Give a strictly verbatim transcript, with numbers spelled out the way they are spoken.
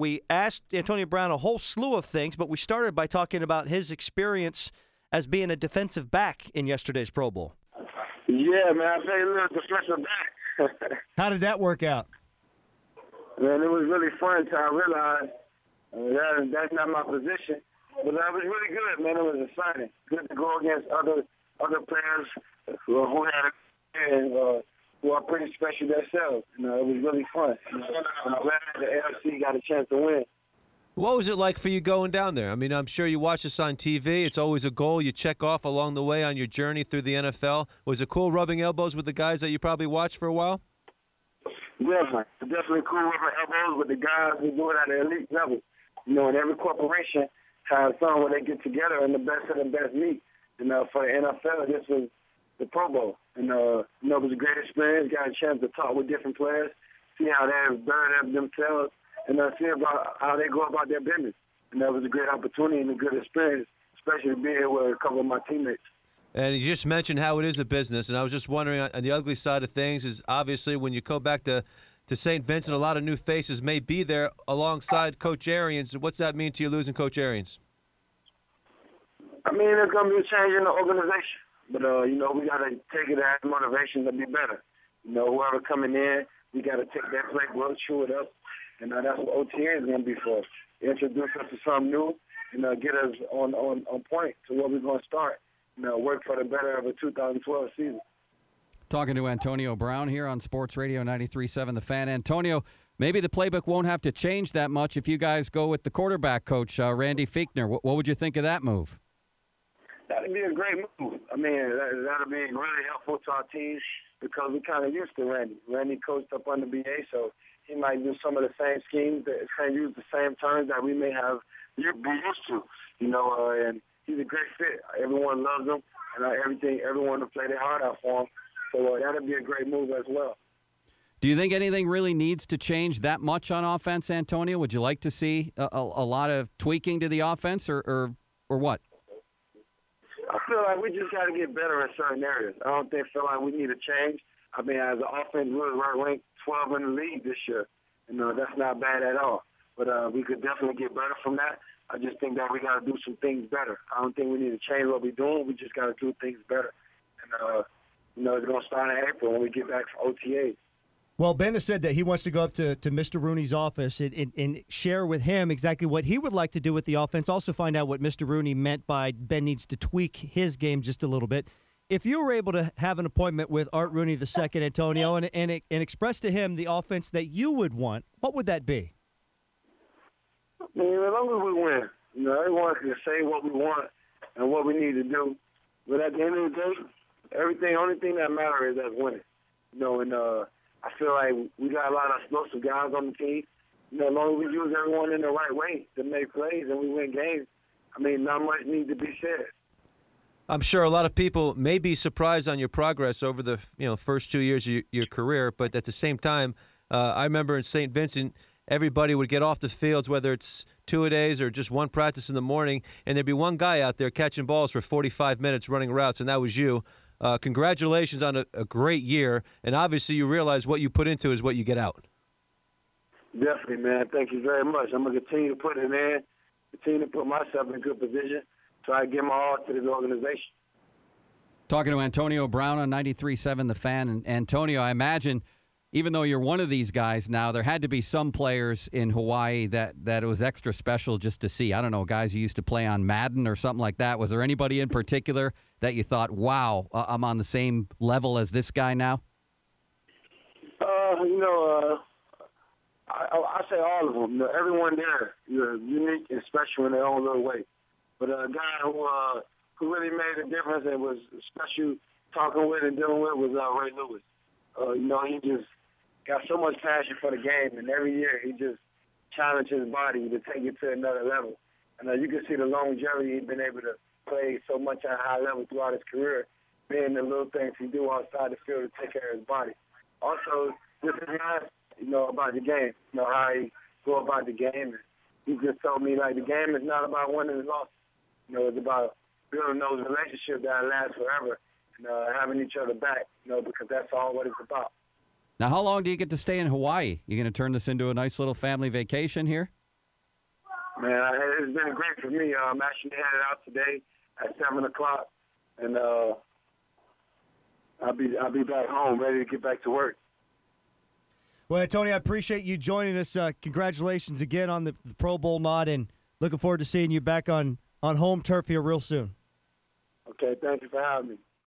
we asked Antonio Brown a whole slew of things, but we started by talking about his experience as being a defensive back in yesterday's Pro Bowl. Yeah, man, I played a little defensive back. How did that work out? Man, it was really fun until I realized uh, that, that's not my position. But that was really good, man. It was exciting. Good to go against other other players who, who had a, and, uh, who are pretty special themselves. You know, it was really fun. You know, I'm glad the N F C got a chance to win. What was it like for you going down there? I mean, I'm sure you watch this on T V. It's always a goal you check off along the way on your journey through the N F L. Was it cool rubbing elbows with the guys that you probably watched for a while? Definitely. It's definitely cool rubbing elbows with the guys who do it at an elite level. You know, and every corporation has some where they get together and the best of the best meet. You know, for the N F L, this was the Pro Bowl. And, uh, you know, it was a great experience. Got a chance to talk with different players, see how they better themselves, and uh, see about how they go about their business. And that was a great opportunity and a good experience, especially being here with a couple of my teammates. And you just mentioned how it is a business, and I was just wondering, on the ugly side of things is obviously when you go back to, to Saint Vincent, a lot of new faces may be there alongside Coach Arians. What's that mean to you losing Coach Arians? I mean, there's going to be a change in the organization. But, uh, you know, we got to take it as motivation to be better. You know, whoever coming in, we got to take that playbook, chew it up, and uh, that's what O T A is going to be for. Introduce us to something new and uh, get us on, on, on point to where we're going to start. You know, work for the better of a two thousand twelve season. Talking to Antonio Brown here on Sports Radio ninety-three point seven The Fan. Antonio, maybe the playbook won't have to change that much if you guys go with the quarterback coach, uh, Randy Fichtner. What, what would you think of that move? That'd be a great move. I mean, that, that'll be really helpful to our team because we're kind of used to Randy. Randy coached up under B A, so he might use some of the same schemes, that can use the same terms that we may have be used to, you know, uh, and he's a great fit. Everyone loves him, and uh, everything, everyone will play their heart out for him. So uh, that'll be a great move as well. Do you think anything really needs to change that much on offense, Antonio? Would you like to see a, a, a lot of tweaking to the offense, or, or, or what? I feel like we just got to get better in certain areas. I don't think feel like we need to change. I mean, as an offense, we're ranked twelve in the league this year, and uh, that's not bad at all. But uh, we could definitely get better from that. I just think that we got to do some things better. I don't think we need to change what we're doing. We just got to do things better. And, uh, you know, it's going to start in April when we get back from O T A. Well, Ben has said that he wants to go up to, to Mister Rooney's office and, and, and share with him exactly what he would like to do with the offense. Also find out what Mister Rooney meant by Ben needs to tweak his game just a little bit. If you were able to have an appointment with Art Rooney the second, Antonio, and, and, and express to him the offense that you would want, what would that be? I mean, as long as we win. You know, everyone can say what we want and what we need to do. But at the end of the day, everything, only thing that matters is us winning. You know, and uh, I feel like we got a lot of explosive guys on the team. You know, as long as we use everyone in the right way to make plays and we win games, I mean, not much needs to be said. I'm sure a lot of people may be surprised on your progress over the you know first two years of your, your career, but at the same time, uh, I remember in Saint Vincent, everybody would get off the fields, whether it's two-a-days or just one practice in the morning, and there'd be one guy out there catching balls for forty-five minutes running routes, and that was you. Uh, congratulations on a, a great year, and obviously you realize what you put into is what you get out. Definitely, man. Thank you very much. I'm going to continue to put it in, continue to put myself in a good position, try to give my all to this organization. Talking to Antonio Brown on ninety-three point seven The Fan. And Antonio, I imagine, even though you're one of these guys now, there had to be some players in Hawaii that, that it was extra special just to see. I don't know, guys you used to play on Madden or something like that. Was there anybody in particular that you thought, wow, I'm on the same level as this guy now? Uh, you know, uh, I, I say all of them. You know, everyone there, you're unique and special in their own little way. But a guy who uh, who really made a difference and was special talking with and dealing with was uh, Ray Lewis. Uh, you know, he just got so much passion for the game, and every year he just challenged his body to take it to another level. And uh, you can see the longevity he's been able to play so much at a high level throughout his career, being the little things he do outside the field to take care of his body. Also, just his mind, you know, about the game, you know, how he go about the game. He just told me, like, the game is not about winning and losing. You know, it's about building those relationships that last forever and uh, having each other back, you know, because that's all what it's about. Now, how long do you get to stay in Hawaii? You going to turn this into a nice little family vacation here? man, I, it's been great for me. Uh, I'm actually headed out today at seven o'clock, and uh, I'll be I'll be back home, ready to get back to work. Well, Tony, I appreciate you joining us. Uh, congratulations again on the, the Pro Bowl nod, and looking forward to seeing you back on, on home turf here real soon. Okay, thank you for having me.